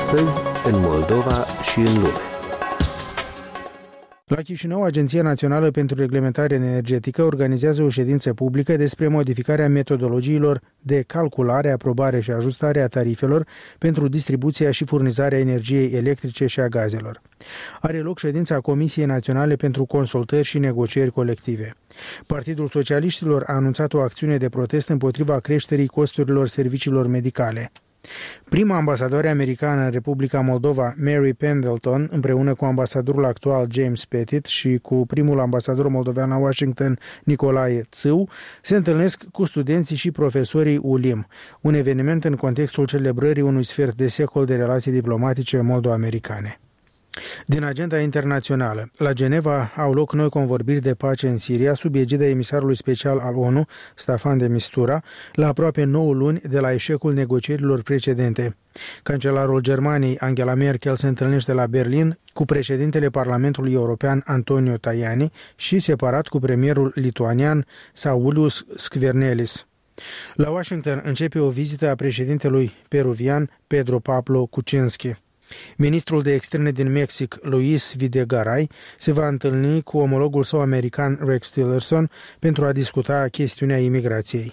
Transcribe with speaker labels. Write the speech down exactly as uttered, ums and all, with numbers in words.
Speaker 1: Astăzi, în Moldova și în lume.
Speaker 2: La Chișinău, Agenția Națională pentru Reglementare Energetică organizează o ședință publică despre modificarea metodologiilor de calculare, aprobare și ajustare a tarifelor pentru distribuția și furnizarea energiei electrice și a gazelor. Are loc ședința Comisiei Naționale pentru Consultări și Negocieri Colective. Partidul Socialiștilor a anunțat o acțiune de protest împotriva creșterii costurilor serviciilor medicale. Prima ambasadoare americană în Republica Moldova, Mary Pendleton, împreună cu ambasadorul actual James Pettit și cu primul ambasador moldovean la Washington, Nicolae Țâu, se întâlnesc cu studenții și profesorii U L I M, un eveniment în contextul celebrării unui sfert de secol de relații diplomatice moldo-americane. Din agenda internațională, la Geneva au loc noi convorbiri de pace în Siria sub egida emisarului special al ONU, Staffan de Mistura, la aproape nouă luni de la eșecul negocierilor precedente. Cancelarul Germaniei, Angela Merkel, se întâlnește la Berlin cu președintele Parlamentului European, Antonio Tajani, și separat cu premierul lituanian, Saulius Skvernelis. La Washington începe o vizită a președintelui peruvian, Pedro Pablo Kuczynski. Ministrul de externe din Mexic, Luis Videgaray, se va întâlni cu omologul său american, Rex Tillerson, pentru a discuta chestiunea imigrației.